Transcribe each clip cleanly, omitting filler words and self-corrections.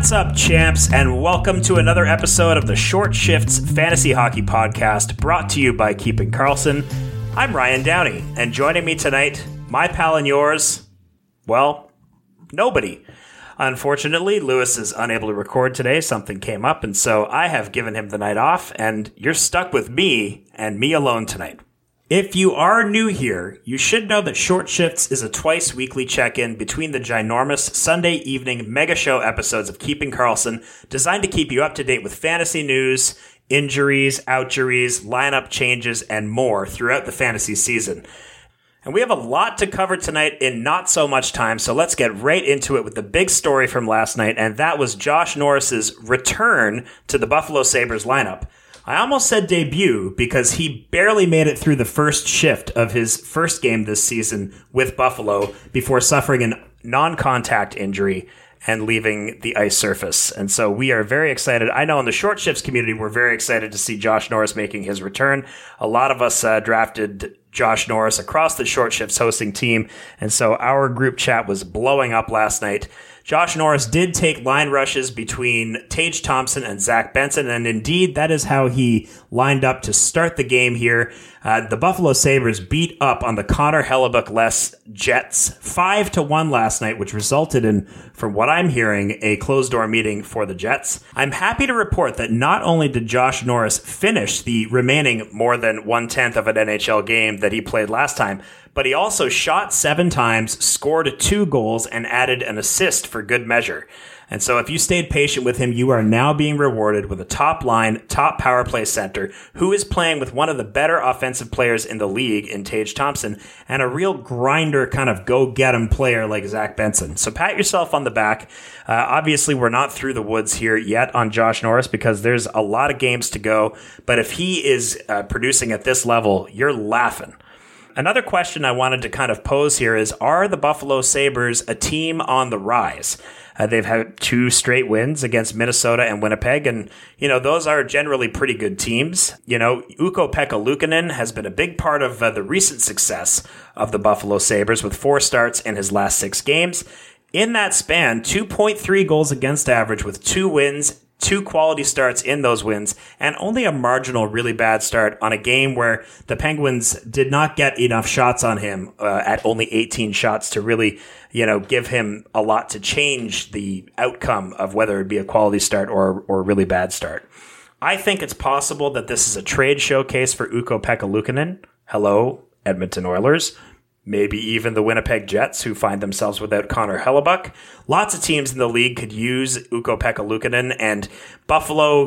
What's up, champs, and welcome to another episode of the Short Shifts Fantasy Hockey Podcast, brought to you by Keeping Karlsson. I'm Ryan Downey, and joining me tonight, my pal and yours, well, nobody. Unfortunately, Lewis is unable to record today. Something came up, and so I have given him the night off, and you're stuck with me and me alone tonight. If you are new here, you should know that Short Shifts is a twice-weekly check-in between the ginormous Sunday evening mega show episodes of Keeping Karlsson, designed to keep you up to date with fantasy news, injuries, outjuries, lineup changes, and more throughout the fantasy season. And we have a lot to cover tonight in not so much time, so let's get right into it with the big story from last night, and that was Josh Norris's return to the Buffalo Sabres lineup. I almost said debut because he barely made it through the first shift of his first game this season with Buffalo before suffering a non-contact injury and leaving the ice surface. And so we are very excited. I know in the Short Shifts community, we're very excited to see Josh Norris making his return. A lot of us drafted Josh Norris across the Short Shifts hosting team, and so our group chat was blowing up last night. Josh Norris did take line rushes between Tage Thompson and Zach Benson, and indeed, that is how he lined up to start the game here. The Buffalo Sabres beat up on the Connor Hellebuyck-less Jets 5-1 last night, which resulted in, from what I'm hearing, a closed-door meeting for the Jets. I'm happy to report that not only did Josh Norris finish the remaining more than 1/10 of an NHL game that he played last time, but he also shot 7 times, scored 2 goals, and added an assist for good measure. And so if you stayed patient with him, you are now being rewarded with a top-line, top power play center who is playing with one of the better offensive players in the league in Tage Thompson and a real grinder kind of go-get-him player like Zach Benson. So pat yourself on the back. Obviously, we're not through the woods here yet on Josh Norris because there's a lot of games to go. But if he is producing at this level, you're laughing. Another question I wanted to kind of pose here is, are the Buffalo Sabres a team on the rise? They've had 2 straight wins against Minnesota and Winnipeg, and, those are generally pretty good teams. Ukko-Pekka Luukkonen has been a big part of the recent success of the Buffalo Sabres with 4 starts in his last 6 games. In that span, 2.3 goals against average with 2 wins, 2 quality starts in those wins, and only a marginal really bad start on a game where the Penguins did not get enough shots on him at only 18 shots to really, give him a lot to change the outcome of whether it be a quality start or a really bad start. I think it's possible that this is a trade showcase for Ukko-Pekka Luukkonen. Hello, Edmonton Oilers. Maybe even the Winnipeg Jets, who find themselves without Connor Hellebuyck. Lots of teams in the league could use Ukko-Pekka Luukkonen, and Buffalo,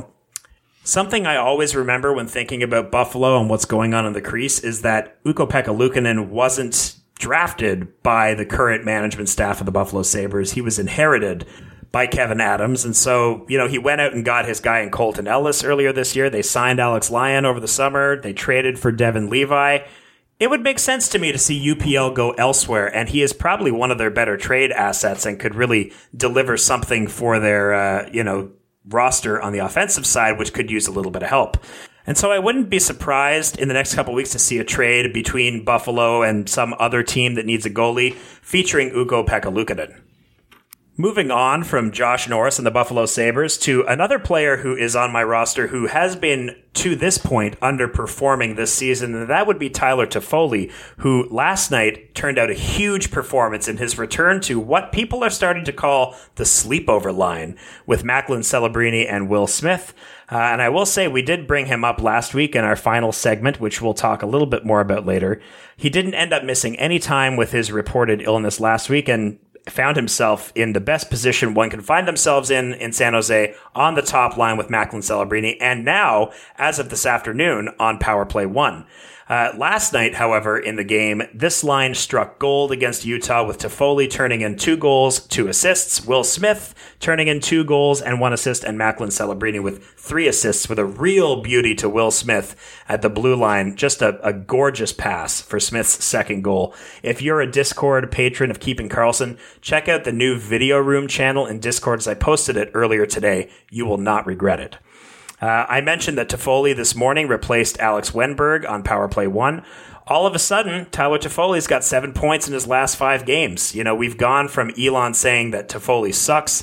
something I always remember when thinking about Buffalo and what's going on in the crease is that Ukko-Pekka Luukkonen wasn't drafted by the current management staff of the Buffalo Sabres. He was inherited by Kevin Adams, and so, he went out and got his guy in Colton Ellis earlier this year. They signed Alex Lyon over the summer. They traded for Devin Levi. It would make sense to me to see UPL go elsewhere, and he is probably one of their better trade assets and could really deliver something for their, roster on the offensive side, which could use a little bit of help. And so I wouldn't be surprised in the next couple of weeks to see a trade between Buffalo and some other team that needs a goalie featuring Ukko-Pekka Luukkonen. Moving on from Josh Norris and the Buffalo Sabres to another player who is on my roster who has been, to this point, underperforming this season, and that would be Tyler Toffoli, who last night turned out a huge performance in his return to what people are starting to call the sleepover line with Macklin Celebrini and Will Smith. And I will say we did bring him up last week in our final segment, which we'll talk a little bit more about later. He didn't end up missing any time with his reported illness last week, and found himself in the best position one can find themselves in San Jose on the top line with Macklin Celebrini, and now, as of this afternoon, on Power Play 1. Last night, however, in the game, this line struck gold against Utah with Toffoli turning in 2 goals, 2 assists, Will Smith turning in 2 goals and 1 assist, and Macklin Celebrini with 3 assists with a real beauty to Will Smith at the blue line. Just a gorgeous pass for Smith's second goal. If you're a Discord patron of Keeping Karlsson, check out the new Video Room channel in Discord as I posted it earlier today. You will not regret it. I mentioned that Toffoli this morning replaced Alex Wennberg on Power Play 1. All of a sudden, Tyler Toffoli's got 7 points in his last 5 games. We've gone from Elon saying that Toffoli sucks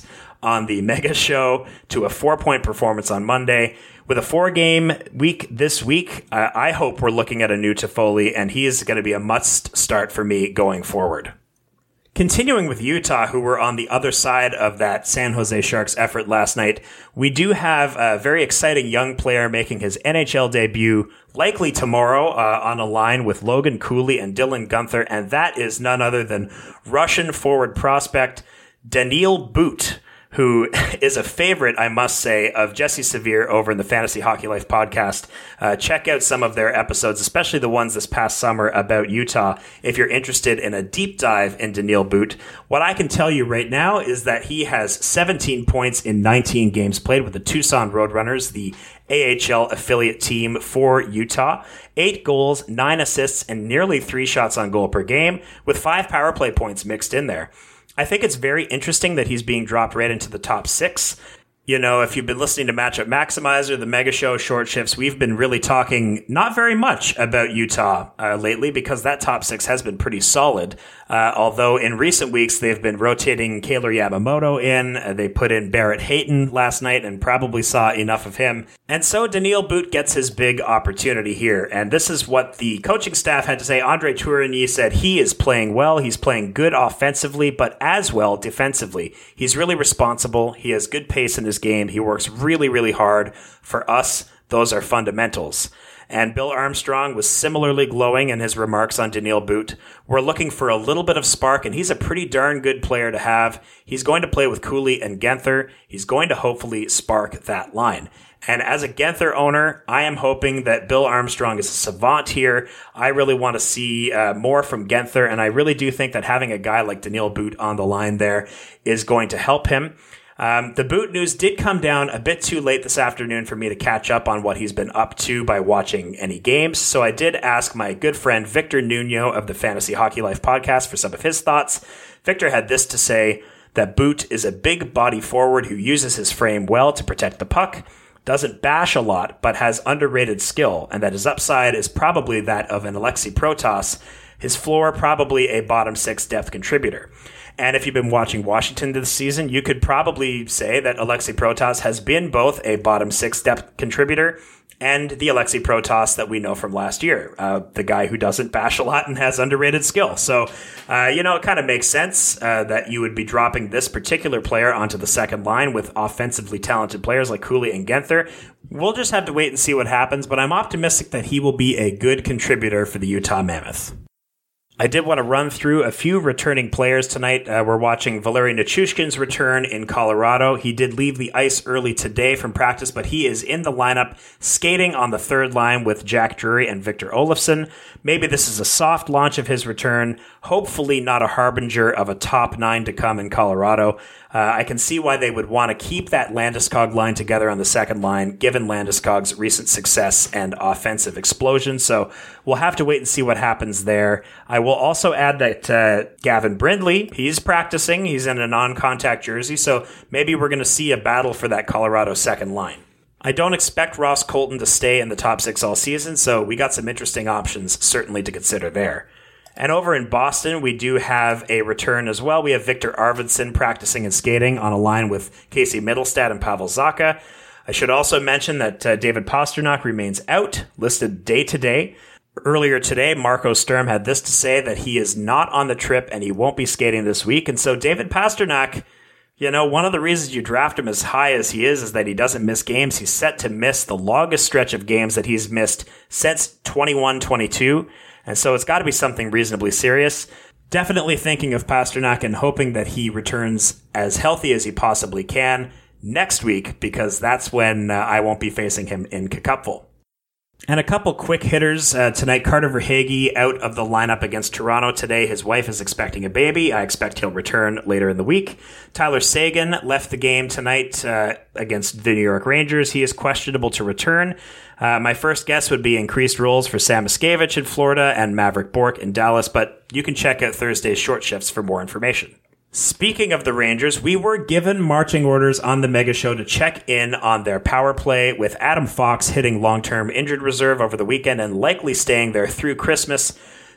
on the Mega Show to a 4-point performance on Monday. With a 4-game week this week, I hope we're looking at a new Toffoli, and he is going to be a must start for me going forward. Continuing with Utah, who were on the other side of that San Jose Sharks effort last night, we do have a very exciting young player making his NHL debut likely tomorrow on a line with Logan Cooley and Dylan Guenther, and that is none other than Russian forward prospect Daniil But, who is a favorite, I must say, of Jesse Severe over in the Fantasy Hockey Life podcast. Check out some of their episodes, especially the ones this past summer about Utah, if you're interested in a deep dive in Daniil But. What I can tell you right now is that he has 17 points in 19 games played with the Tucson Roadrunners, the AHL affiliate team for Utah. 8 goals, 9 assists, and nearly 3 shots on goal per game, with 5 power play points mixed in there. I think it's very interesting that he's being dropped right into the top 6. You know, if you've been listening to Matchup Maximizer, the Mega Show, Short Shifts, we've been really talking not very much about Utah lately because that top 6 has been pretty solid. Although in recent weeks, they've been rotating Kaylor Yamamoto in. They put in Barrett Hayton last night and probably saw enough of him. And so Daniil But gets his big opportunity here. And this is what the coaching staff had to say. Andre Tourigny said he is playing well. He's playing good offensively, but as well defensively. He's really responsible. He has good pace in his game. He works really, really hard. For us, those are fundamentals. And Bill Armstrong was similarly glowing in his remarks on Daniil But. We're looking for a little bit of spark, and he's a pretty darn good player to have. He's going to play with Cooley and Guenther. He's going to hopefully spark that line. And as a Guenther owner, I am hoping that Bill Armstrong is a savant here. I really want to see more from Guenther, and I really do think that having a guy like Daniil But on the line there is going to help him. The But news did come down a bit too late this afternoon for me to catch up on what he's been up to by watching any games. So I did ask my good friend Victor Nuno of the Fantasy Hockey Life podcast for some of his thoughts. Victor had this to say, that But is a big body forward who uses his frame well to protect the puck, doesn't bash a lot, but has underrated skill, and that his upside is probably that of an Alexei Protas, his floor probably a bottom 6 depth contributor. And if you've been watching Washington this season, you could probably say that Alexei Protas has been both a bottom 6 depth contributor and the Alexei Protas that we know from last year, the guy who doesn't bash a lot and has underrated skill. So, it kind of makes sense that you would be dropping this particular player onto the second line with offensively talented players like Cooley and Guenther. We'll just have to wait and see what happens, but I'm optimistic that he will be a good contributor for the Utah Mammoth. I did want to run through a few returning players tonight. We're watching Valeri Nichushkin's return in Colorado. He did leave the ice early today from practice, but he is in the lineup skating on the third line with Jack Drury and Victor Olofsson. Maybe this is a soft launch of his return, hopefully not a harbinger of a top 9 to come in Colorado. I can see why they would want to keep that Landeskog line together on the second line, given Landeskog's recent success and offensive explosion. So we'll have to wait and see what happens there. I will also add that Gavin Brindley, he's practicing. He's in a non-contact jersey, so maybe we're going to see a battle for that Colorado second line. I don't expect Ross Colton to stay in the top 6 all season, so we got some interesting options certainly to consider there. And over in Boston, we do have a return as well. We have Victor Arvidsson practicing and skating on a line with Casey Mittelstadt and Pavel Zacha. I should also mention that David Pastrnak remains out, listed day to day. Earlier today, Marco Sturm had this to say that he is not on the trip and he won't be skating this week. And so David Pastrnak, one of the reasons you draft him as high as he is that he doesn't miss games. He's set to miss the longest stretch of games that he's missed since 21-22. And so it's got to be something reasonably serious. Definitely thinking of Pastrnak and hoping that he returns as healthy as he possibly can next week, because that's when I won't be facing him in Cupful. And a couple quick hitters tonight. Carter Verhaeghe out of the lineup against Toronto today. His wife is expecting a baby. I expect he'll return later in the week. Tyler Seguin left the game tonight against the New York Rangers. He is questionable to return. My first guess would be increased roles for Sam Miskevich in Florida and Maverick Bourque in Dallas, but you can check out Thursday's Short Shifts for more information. Speaking of the Rangers, we were given marching orders on the Mega Show to check in on their power play, with Adam Fox hitting long-term injured reserve over the weekend and likely staying there through Christmas.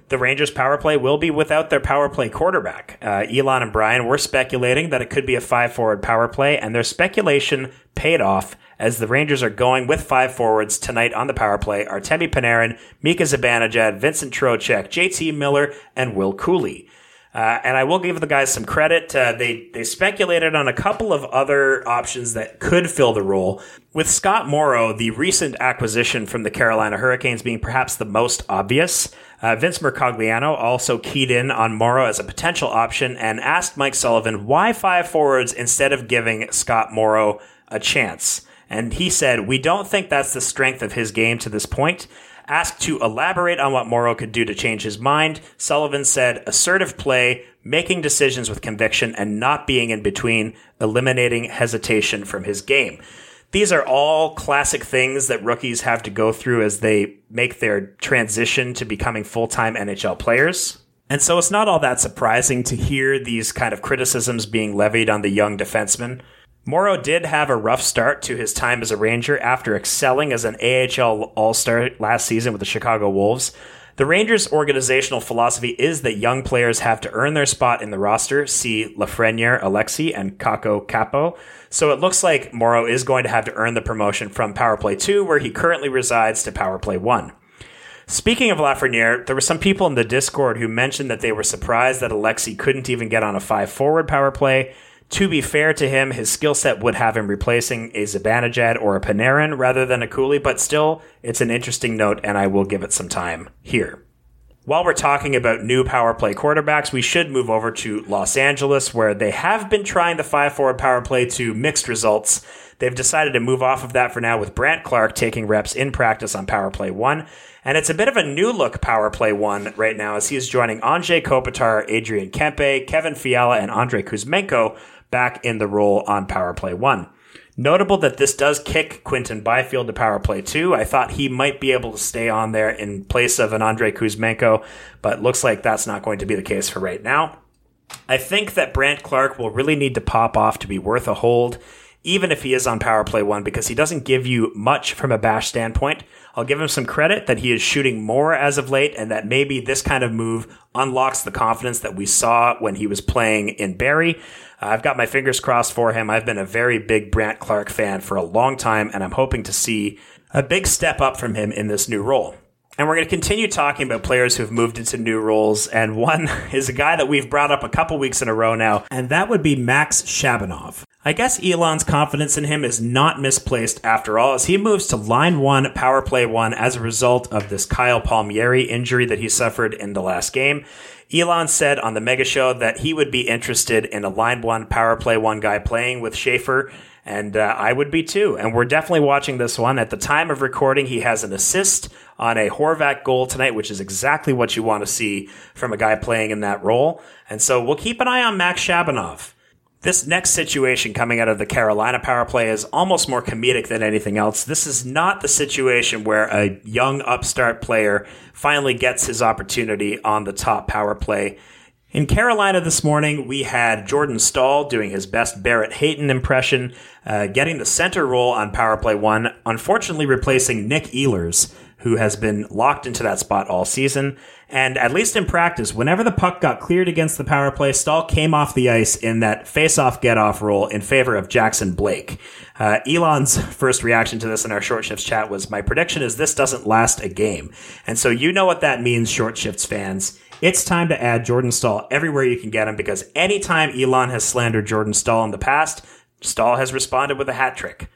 the Rangers power play will be without their power play quarterback. Elon and Brian were speculating that it could be a 5-forward power play, and their speculation paid off as the Rangers are going with 5 forwards tonight on the power play. Artemi Panarin, Mika Zibanejad, Vincent Trocheck, JT Miller, and Will Cooley. And I will give the guys some credit. They speculated on a couple of other options that could fill the role, with Scott Morrow, the recent acquisition from the Carolina Hurricanes, being perhaps the most obvious. Vince Mercogliano also keyed in on Morrow as a potential option and asked Mike Sullivan why 5 forwards instead of giving Scott Morrow a chance. And he said, "We don't think that's the strength of his game to this point." Asked to elaborate on what Morrow could do to change his mind, Sullivan said, "Assertive play, making decisions with conviction, and not being in between, eliminating hesitation from his game." These are all classic things that rookies have to go through as they make their transition to becoming full-time NHL players. And so it's not all that surprising to hear these kind of criticisms being levied on the young defenseman. Morrow did have a rough start to his time as a Ranger after excelling as an AHL All-Star last season with the Chicago Wolves. The Rangers' organizational philosophy is that young players have to earn their spot in the roster. See Lafreniere, Alexi, and Kakko Capo. So it looks like Morrow is going to have to earn the promotion from Power Play 2, where he currently resides, to Power Play 1. Speaking of Lafreniere, there were some people in the Discord who mentioned that they were surprised that Alexi couldn't even get on a 5-forward power play. To be fair to him, his skill set would have him replacing a Zibanejad or a Panarin rather than a Cooley, but still, it's an interesting note, and I will give it some time here. While we're talking about new power play quarterbacks, we should move over to Los Angeles, where they have been trying the 5-forward power play to mixed results. They've decided to move off of that for now, with Brandt Clarke taking reps in practice on Power Play 1. And it's a bit of a new look Power Play 1 right now, as he is joining Anze Kopitar, Adrian Kempe, Kevin Fiala, and Andrei Kuzmenko back in the role on Power Play 1. Notable that this does kick Quinton Byfield to Power Play 2. I thought he might be able to stay on there in place of an Andrei Kuzmenko, but looks like that's not going to be the case for right now. I think that Brandt Clarke will really need to pop off to be worth a hold, even if he is on Power Play 1, because he doesn't give you much from a bash standpoint. I'll give him some credit that he is shooting more as of late, and that maybe this kind of move unlocks the confidence that we saw when he was playing in Barrie. I've got my fingers crossed for him. I've been a very big Brandt Clarke fan for a long time, and I'm hoping to see a big step up from him in this new role. And we're going to continue talking about players who have moved into new roles, and one is a guy that we've brought up a couple weeks in a row now, and that would be Max Shabanov. I guess Elon's confidence in him is not misplaced after all, as he moves to line 1, Power Play 1 as a result of this Kyle Palmieri injury that he suffered in the last game. Elon said on the Mega Show that he would be interested in a line 1, Power Play 1 guy playing with Schaefer, and I would be too. And we're definitely watching this one. At the time of recording, he has an assist on a Horvat goal tonight, which is exactly what you want to see from a guy playing in that role. And so we'll keep an eye on Max Shabanov. This next situation coming out of the Carolina power play is almost more comedic than anything else. This is not the situation where a young upstart player finally gets his opportunity on the top power play. In Carolina this morning, we had Jordan Staal doing his best Barrett Hayton impression, getting the center role on Power Play 1, unfortunately replacing Nick Ehlers, who has been locked into that spot all season. And at least in practice, whenever the puck got cleared against the power play, Staal came off the ice in that face-off get-off role in favor of Jackson Blake. Elon's first reaction to this in our Short Shifts chat was, "My prediction is this doesn't last a game." And so you know what that means, Short Shifts fans. It's time to add Jordan Staal everywhere you can get him, because anytime Elon has slandered Jordan Staal in the past, Staal has responded with a hat trick.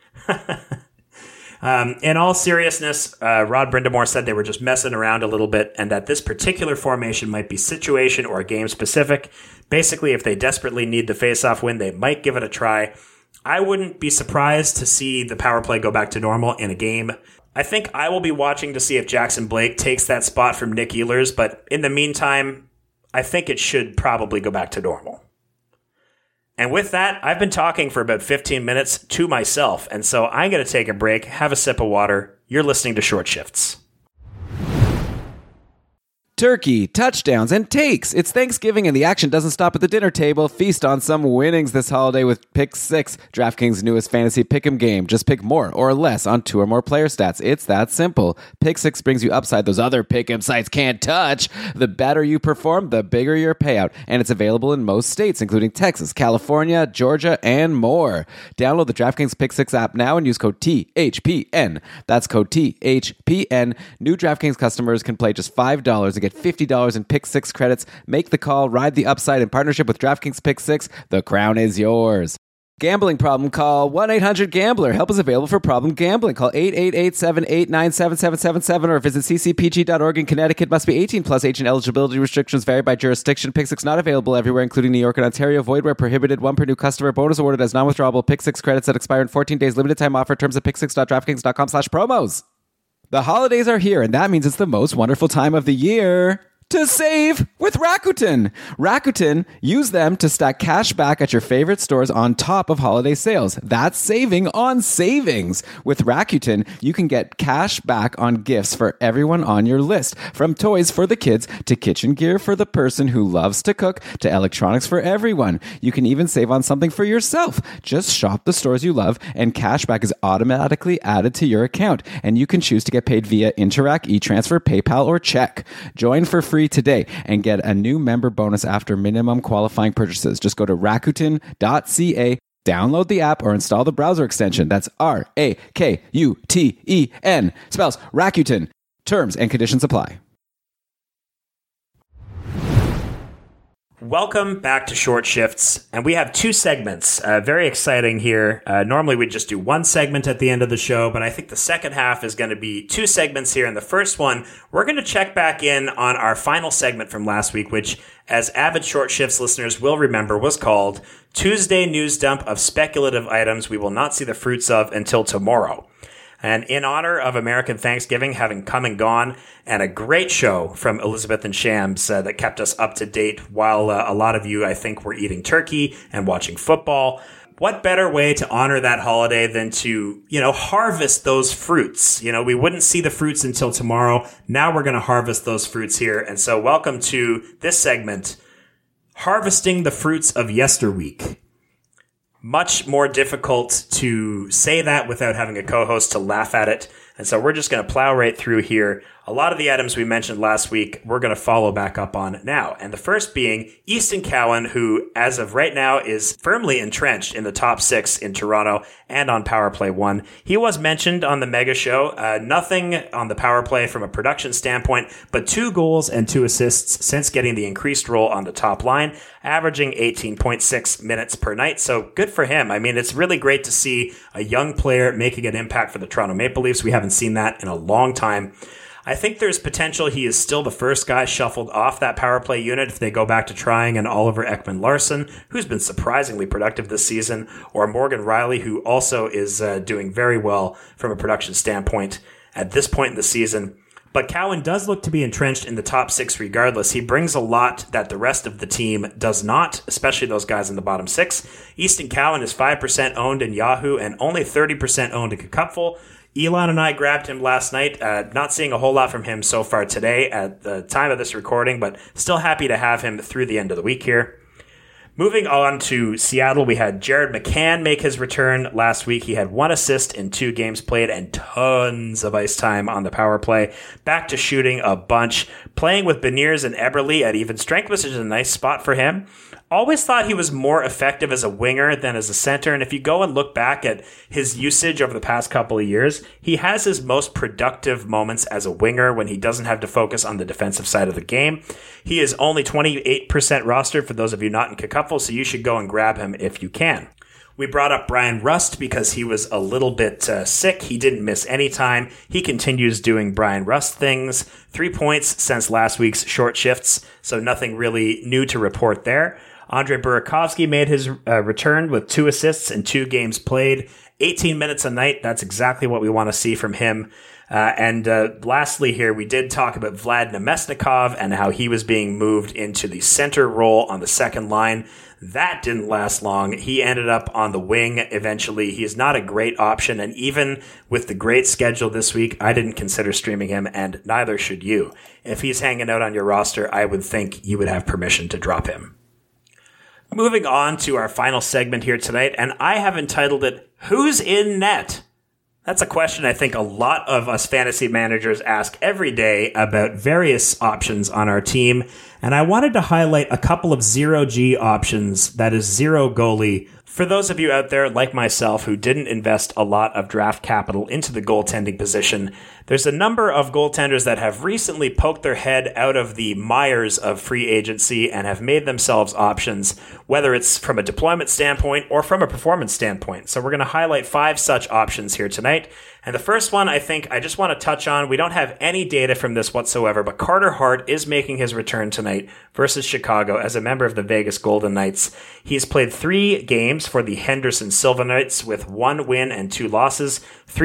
In all seriousness, Rod Brindamore said they were just messing around a little bit, and that this particular formation might be situation or game specific. Basically, if they desperately need the faceoff win, they might give it a try. I wouldn't be surprised to see the power play go back to normal in a game. I think I will be watching to see if Jackson Blake takes that spot from Nick Ehlers, but in the meantime, I think it should probably go back to normal. And with that, I've been talking for about 15 minutes to myself, and so I'm going to take a break, have a sip of water. You're listening to Short Shifts. turkey, touchdowns, and takes. It's Thanksgiving and the action doesn't stop at the dinner table. Feast on some winnings this holiday with Pick 6, DraftKings' newest fantasy pick'em game. Just pick more or less on 2 or more player stats. It's that simple. Pick 6 brings you upside those other pick'em sites can't touch. The better you perform, the bigger your payout. And it's available in most states, including Texas, California, Georgia, and more. Download the DraftKings Pick 6 app now and use code THPN. That's code THPN. New DraftKings customers can play just $5 and get $50 in Pick 6 credits. Make the call, ride the upside in partnership with DraftKings Pick 6. The crown is yours. Gambling problem? Call 1-800-GAMBLER. Help is available for problem gambling. Call 888-789-7777 or visit ccpg.org in Connecticut. Must be 18 plus. Age and eligibility restrictions vary by jurisdiction. Pick 6 not available everywhere, including New York and Ontario. Void where prohibited. 1 per new customer. Bonus awarded as non-withdrawable Pick 6 credits that expire in 14 days. Limited time offer. Terms at pick6.draftkings.com/promos. The holidays are here, and that means it's the most wonderful time of the year to save with Rakuten. Rakuten, use them to stack cash back at your favorite stores on top of holiday sales. That's saving on savings. With Rakuten, you can get cash back on gifts for everyone on your list. From toys for the kids to kitchen gear for the person who loves to cook to electronics for everyone. You can even save on something for yourself. Just shop the stores you love and cash back is automatically added to your account. And you can choose to get paid via Interac, eTransfer, PayPal, or check. Join for free today and get a new member bonus after minimum qualifying purchases. Just go to Rakuten.ca, download the app, or install the browser extension. That's Rakuten. Spells Rakuten. Terms and conditions apply. Welcome back to Short Shifts, and we have 2 segments. Very exciting here. Normally we just do 1 segment at the end of the show, but I think the second half is going to be 2 segments here. In the first one, we're going to check back in on our final segment from last week, which, as avid Short Shifts listeners will remember, was called Tuesday News Dump of Speculative Items We Will Not See the Fruits of Until Tomorrow. And in honor of American Thanksgiving having come and gone, and a great show from Elizabeth and Shams that kept us up to date while a lot of you, I think, were eating turkey and watching football. What better way to honor that holiday than to, harvest those fruits? We wouldn't see the fruits until tomorrow. Now we're going to harvest those fruits here. And so welcome to this segment, Harvesting the Fruits of Yesterweek. Much more difficult to say that without having a co-host to laugh at it. And so we're just going to plow right through here. A lot of the items we mentioned last week, we're going to follow back up on now. And the first being Easton Cowan, who, as of right now, is firmly entrenched in the top 6 in Toronto and on Power Play 1. He was mentioned on the Mega Show. Nothing on the Power Play from a production standpoint, but 2 goals and 2 assists since getting the increased role on the top line, averaging 18.6 minutes per night. So good for him. I mean, it's really great to see a young player making an impact for the Toronto Maple Leafs. We haven't seen that in a long time. I think there's potential he is still the first guy shuffled off that power play unit if they go back to trying an Oliver Ekman-Larsson, who's been surprisingly productive this season, or Morgan Rielly, who also is doing very well from a production standpoint at this point in the season. But Cowan does look to be entrenched in the top 6 regardless. He brings a lot that the rest of the team does not, especially those guys in the bottom 6. Easton Cowan is 5% owned in Yahoo and only 30% owned in Cupful. Elon and I grabbed him last night. Not seeing a whole lot from him so far today at the time of this recording, but still happy to have him through the end of the week here. Moving on to Seattle, we had Jared McCann make his return last week. He had 1 assist in 2 games played and tons of ice time on the power play. Back to shooting a bunch. Playing with Beniers and Eberle at even strength, which is a nice spot for him. Always thought he was more effective as a winger than as a center, and if you go and look back at his usage over the past couple of years, he has his most productive moments as a winger when he doesn't have to focus on the defensive side of the game. He is only 28% rostered for those of you not in Cupful, so you should go and grab him if you can. We brought up Brian Rust because he was a little bit sick. He didn't miss any time. He continues doing Brian Rust things. 3 points since last week's short shifts, so nothing really new to report there. Andre Burakovsky made his return with 2 assists in 2 games played. 18 minutes a night. That's exactly what we want to see from him. And lastly here, we did talk about Vlad Namestnikov and how he was being moved into the center role on the second line. That didn't last long. He ended up on the wing eventually. He is not a great option, and even with the great schedule this week, I didn't consider streaming him, and neither should you. If he's hanging out on your roster, I would think you would have permission to drop him. Moving on to our final segment here tonight, and I have entitled it, Who's in Net? That's a question I think a lot of us fantasy managers ask every day about various options on our team. And I wanted to highlight a couple of zero-G options, that is zero goalie. For those of you out there like myself who didn't invest a lot of draft capital into the goaltending position, there's a number of goaltenders that have recently poked their head out of the mires of free agency and have made themselves options, whether it's from a deployment standpoint or from a performance standpoint. So we're going to highlight 5 such options here tonight. And the first one I think I just want to touch on, we don't have any data from this whatsoever, but Carter Hart is making his return tonight versus Chicago as a member of the Vegas Golden Knights. He's played 3 games for the Henderson Silver Knights with 1 win and 2 losses,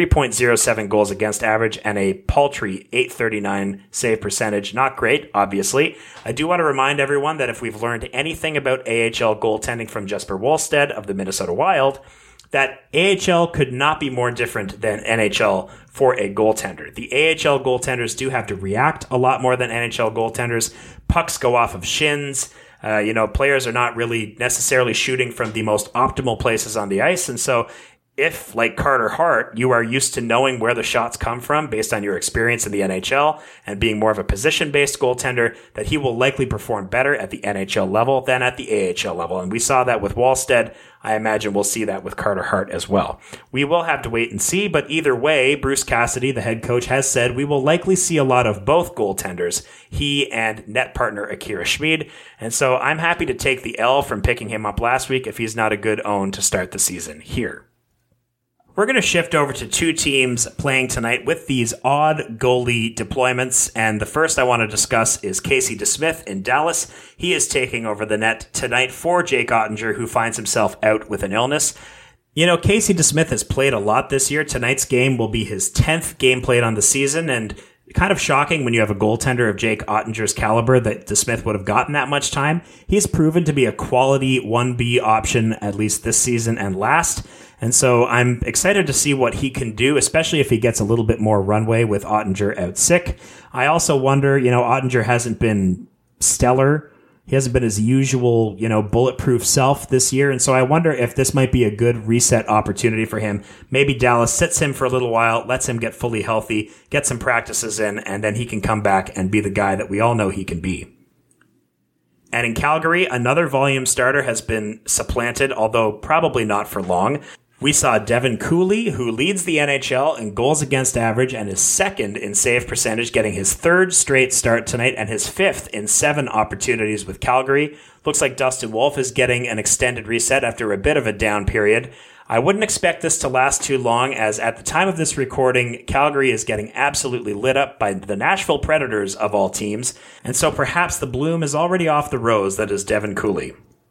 3.07 goals against average, and a paltry .839 save percentage. Not great, obviously. I do want to remind everyone that if we've learned anything about AHL goaltending from Jesper Wallstedt of the Minnesota Wild, that AHL could not be more different than NHL for a goaltender. The AHL goaltenders do have to react a lot more than NHL goaltenders. Pucks go off of shins. Players are not really necessarily shooting from the most optimal places on the ice. And so if, like Carter Hart, you are used to knowing where the shots come from based on your experience in the NHL and being more of a position-based goaltender, that he will likely perform better at the NHL level than at the AHL level. And we saw that with Wallstedt. I imagine we'll see that with Carter Hart as well. We will have to wait and see, but either way, Bruce Cassidy, the head coach, has said we will likely see a lot of both goaltenders, he and net partner Akira Schmid. And so I'm happy to take the L from picking him up last week if he's not a good own to start the season here. We're going to shift over to 2 teams playing tonight with these odd goalie deployments, and the first I want to discuss is Casey DeSmith in Dallas. He is taking over the net tonight for Jake Oettinger, who finds himself out with an illness. Casey DeSmith has played a lot this year. Tonight's game will be his 10th game played on the season, and kind of shocking when you have a goaltender of Jake Ottinger's caliber that DeSmith would have gotten that much time. He's proven to be a quality 1B option, at least this season and last. And so I'm excited to see what he can do, especially if he gets a little bit more runway with Oettinger out sick. I also wonder, Oettinger hasn't been stellar. He hasn't been his usual, bulletproof self this year. And so I wonder if this might be a good reset opportunity for him. Maybe Dallas sits him for a little while, lets him get fully healthy, get some practices in, and then he can come back and be the guy that we all know he can be. And in Calgary, another volume starter has been supplanted, although probably not for long. We saw Devin Cooley, who leads the NHL in goals against average and is second in save percentage, getting his 3rd straight start tonight and his 5th in 7 opportunities with Calgary. Looks like Dustin Wolf is getting an extended reset after a bit of a down period. I wouldn't expect this to last too long, as at the time of this recording, Calgary is getting absolutely lit up by the Nashville Predators of all teams, and so perhaps the bloom is already off the rose that is Devin Cooley.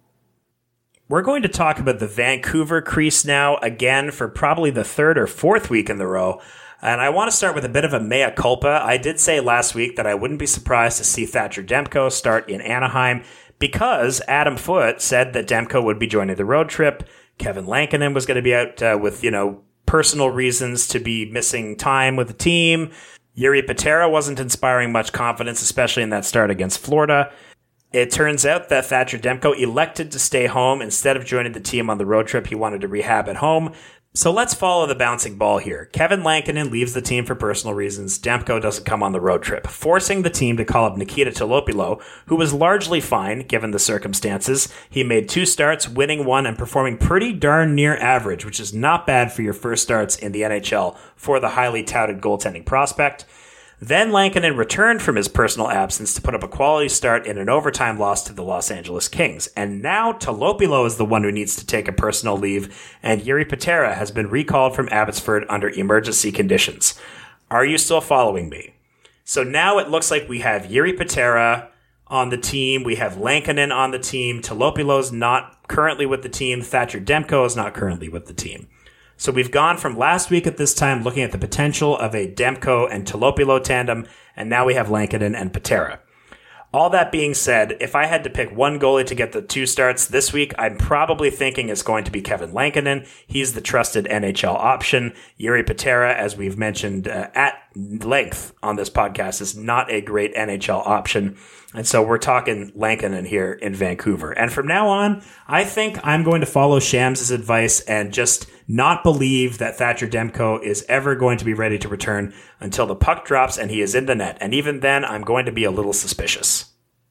We're going to talk about the Vancouver crease now, again, for probably the 3rd or 4th week in the row. And I want to start with a bit of a mea culpa. I did say last week that I wouldn't be surprised to see Thatcher Demko start in Anaheim because Adam Foote said that Demko would be joining the road trip. Kevin Lankinen was going to be out with, personal reasons to be missing time with the team. Yuri Patera wasn't inspiring much confidence, especially in that start against Florida. It turns out that Thatcher Demko elected to stay home instead of joining the team on the road trip. He wanted to rehab at home. So let's follow the bouncing ball here. Kevin Lankinen leaves the team for personal reasons. Demko doesn't come on the road trip, forcing the team to call up Nikita Tolopilo, who was largely fine given the circumstances. He made 2 starts, winning 1 and performing pretty darn near average, which is not bad for your first starts in the NHL for the highly touted goaltending prospect. Then Lankinen returned from his personal absence to put up a quality start in an overtime loss to the Los Angeles Kings. And now Tolopilo is the one who needs to take a personal leave, and Yuri Patera has been recalled from Abbotsford under emergency conditions. Are you still following me? So now it looks like we have Yuri Patera on the team. We have Lankinen on the team. Tolopilo's not currently with the team. Thatcher Demko is not currently with the team. So we've gone from last week at this time looking at the potential of a Demko and Tolopilo tandem, and now we have Lankinen and Patera. All that being said, if I had to pick one goalie to get the 2 starts this week, I'm probably thinking it's going to be Kevin Lankinen. He's the trusted NHL option. Jiri Patera, as we've mentioned at length on this podcast, is not a great NHL option. And so we're talking Lankinen here in Vancouver. And from now on, I think I'm going to follow Shams' advice and just not believe that Thatcher Demko is ever going to be ready to return until the puck drops and he is in the net. And even then, I'm going to be a little suspicious.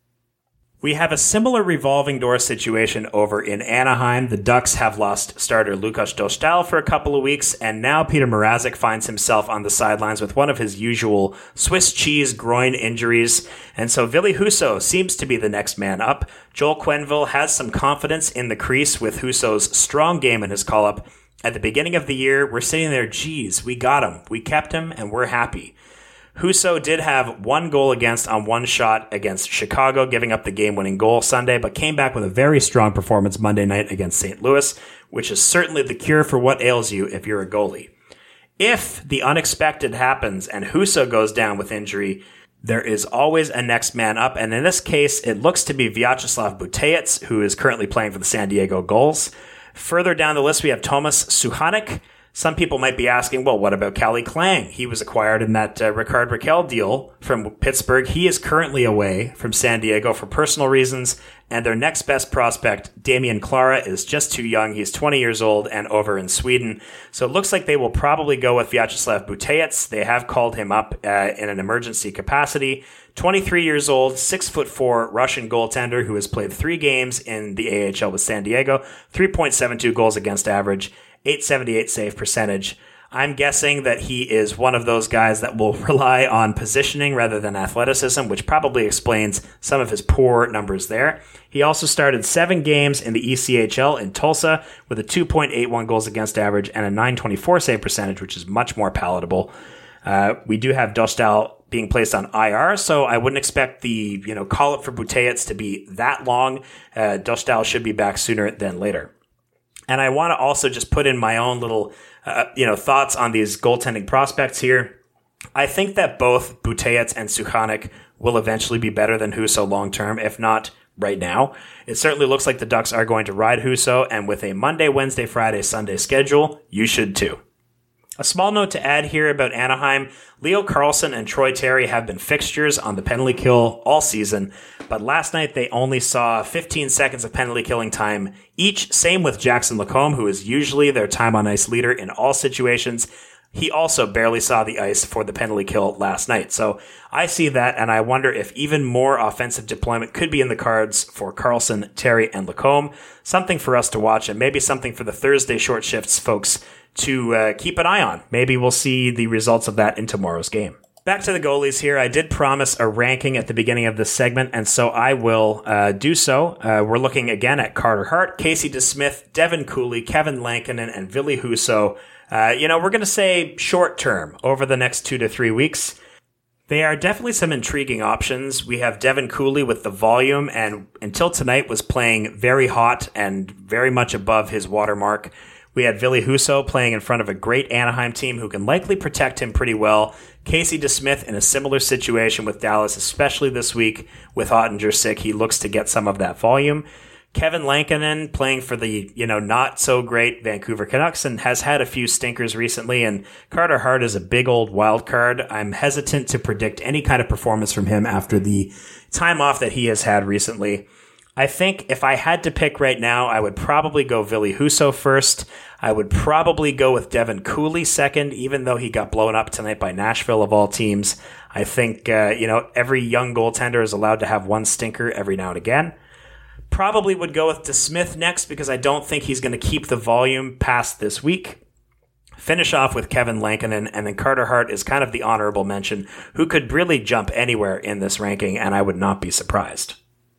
We have a similar revolving door situation over in Anaheim. The Ducks have lost starter Lukas Dostal for a couple of weeks, and now Peter Mrazek finds himself on the sidelines with one of his usual Swiss cheese groin injuries. And so Ville Husso seems to be the next man up. Joel Quenneville has some confidence in the crease with Husso's strong game in his call-up. At the beginning of the year, we're sitting there, geez, we got him, we kept him, and we're happy. Husso did have 1 goal against on 1 shot against Chicago, giving up the game-winning goal Sunday, but came back with a very strong performance Monday night against St. Louis, which is certainly the cure for what ails you if you're a goalie. If the unexpected happens and Husso goes down with injury, there is always a next man up, and in this case, it looks to be Vyacheslav Buteyets, who is currently playing for the San Diego Gulls. Further down the list, we have Tomas Suchanek. Some people might be asking, well, what about Calle Clang? He was acquired in that Rickard Rakell deal from Pittsburgh. He is currently away from San Diego for personal reasons, and their next best prospect, Damian Clara, is just too young. He's 20 years old and over in Sweden. So it looks like they will probably go with Vyacheslav Buteyets. They have called him up in an emergency capacity. 23 years old, 6'4" Russian goaltender who has played 3 games in the AHL with San Diego, 3.72 goals against average, .878 save percentage. I'm guessing that he is one of those guys that will rely on positioning rather than athleticism, which probably explains some of his poor numbers there. He also started 7 games in the ECHL in Tulsa with a 2.81 goals against average and a .924 save percentage, which is much more palatable. We do have Dostal being placed on IR, so I wouldn't expect the call-up for Buteyets to be that long. Dostal should be back sooner than later. And I want to also just put in my own little, thoughts on these goaltending prospects here. I think that both Buteyets and Suchanek will eventually be better than Husso long-term, if not right now. It certainly looks like the Ducks are going to ride Husso, and with a Monday, Wednesday, Friday, Sunday schedule, you should too. A small note to add here about Anaheim. Leo Carlsson and Troy Terry have been fixtures on the penalty kill all season, but last night they only saw 15 seconds of penalty killing time each. Same with Jackson Lacombe, who is usually their time on ice leader in all situations. He also barely saw the ice for the penalty kill last night. So I see that, and I wonder if even more offensive deployment could be in the cards for Carlsson, Terry, and Lacombe. Something for us to watch, and maybe something for the Thursday short shifts folks to keep an eye on. Maybe we'll see the results of that in tomorrow's game. Back to the goalies here. I did promise a ranking at the beginning of this segment, and so I will do so. We're looking again at Carter Hart, Casey DeSmith, Devin Cooley, Kevin Lankinen, and Ville Husso. We're going to say short term over the next 2 to 3 weeks. They are definitely some intriguing options. We have Devin Cooley with the volume, and until tonight was playing very hot and very much above his watermark. We had Ville Husso playing in front of a great Anaheim team who can likely protect him pretty well. Casey DeSmith in a similar situation with Dallas, especially this week with Ottinger sick. He looks to get some of that volume. Kevin Lankinen playing for the, not so great Vancouver Canucks and has had a few stinkers recently. And Carter Hart is a big old wild card. I'm hesitant to predict any kind of performance from him after the time off that he has had recently. I think if I had to pick right now, I would probably go Ville Husso first. I would probably go with Devin Cooley second, even though he got blown up tonight by Nashville of all teams. I think, every young goaltender is allowed to have one stinker every now and again. Probably would go with DeSmith next because I don't think he's going to keep the volume past this week. Finish off with Kevin Lankinen, and then Carter Hart is kind of the honorable mention, who could really jump anywhere in this ranking, and I would not be surprised.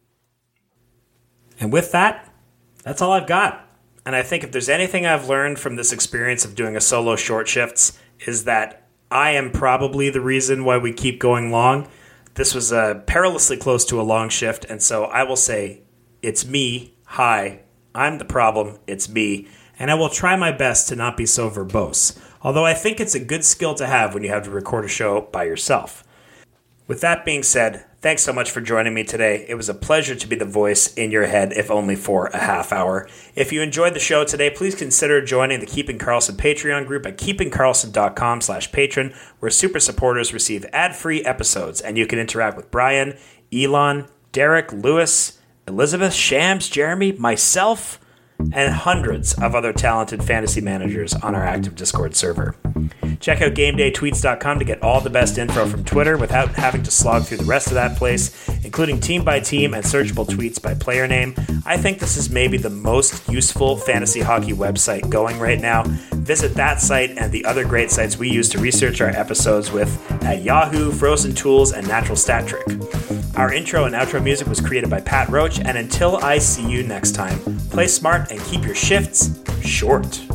And with that, that's all I've got. And I think if there's anything I've learned from this experience of doing a solo short shifts is that I am probably the reason why we keep going long. This was perilously close to a long shift, and so I will say, it's me. Hi, I'm the problem. It's me. and I will try my best to not be so verbose, although I think it's a good skill to have when you have to record a show by yourself. With that being said, thanks so much for joining me today. It was a pleasure to be the voice in your head, if only for a half hour. If you enjoyed the show today, please consider joining the Keeping Karlsson Patreon group at keepingkarlsson.com/patron, where super supporters receive ad-free episodes, and you can interact with Brian, Elon, Derek, Lewis, Elizabeth, Shams, Jeremy, myself, and hundreds of other talented fantasy managers on our active Discord server. Check out GameDayTweets.com to get all the best info from Twitter without having to slog through the rest of that place, including team by team and searchable tweets by player name. I think this is maybe the most useful fantasy hockey website going right now. Visit that site and the other great sites we use to research our episodes with at Yahoo, Frozen Tools, and Natural Stat Trick. Our intro and outro music was created by Pat Roach, and until I see you next time, play smart and keep your shifts short.